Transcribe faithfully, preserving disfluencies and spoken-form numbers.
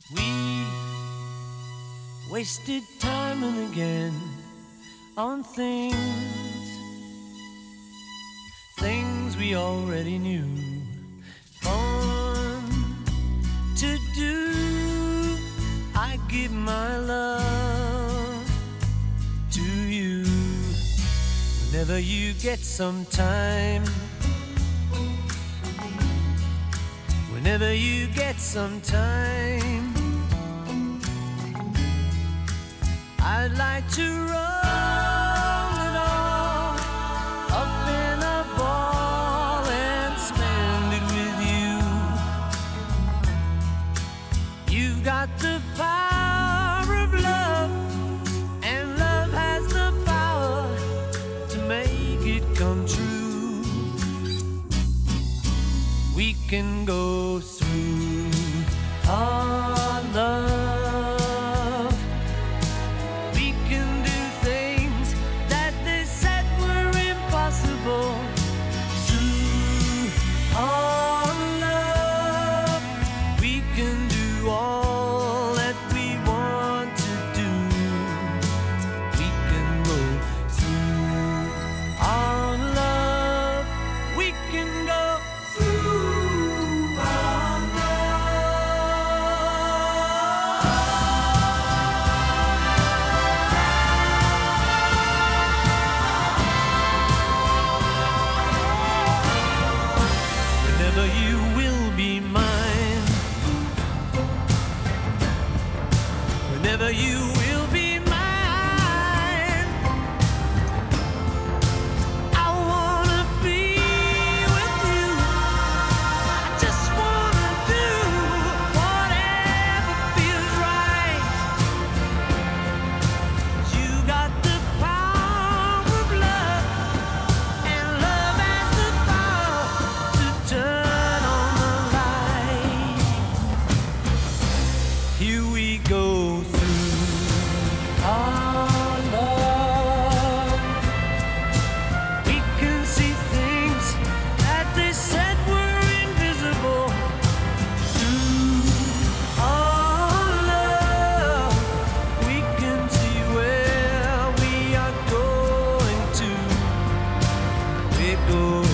We wasted time and again on things, things we already knew. Fun to do, I give my love to you. Whenever you get some time, whenever you get some time, I'd like to roll it all up in a ball and spend it with you. You've got the power of love, and love has the power to make it come true. We can go through our love. We can do things that they said were impossible. Through our love, we can do all that we want to do. We can go through our love. We can go through our Whenever you will be mine, whenever you will be mine, I wanna be with you. I just wanna do whatever feels right. You got the power of love, and love has the power to turn on the light. Here we go through our love. We can see things that they said were invisible. Through our love, we can see where we are going to. We go